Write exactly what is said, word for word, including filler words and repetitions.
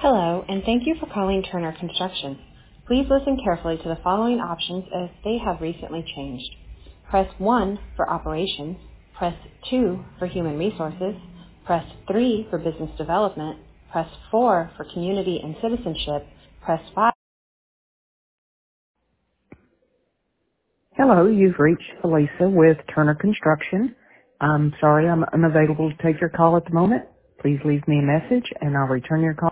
Hello, and thank you for calling Turner Construction. Please listen carefully to the following options as they have recently changed. Press one for operations, press two for human resources, press three for business development, press four for community and citizenship, press five. Hello, you've reached Elisa with Turner Construction. I'm sorry I'm unavailable to take your call at the moment. Please leave me a message and I'll return your call.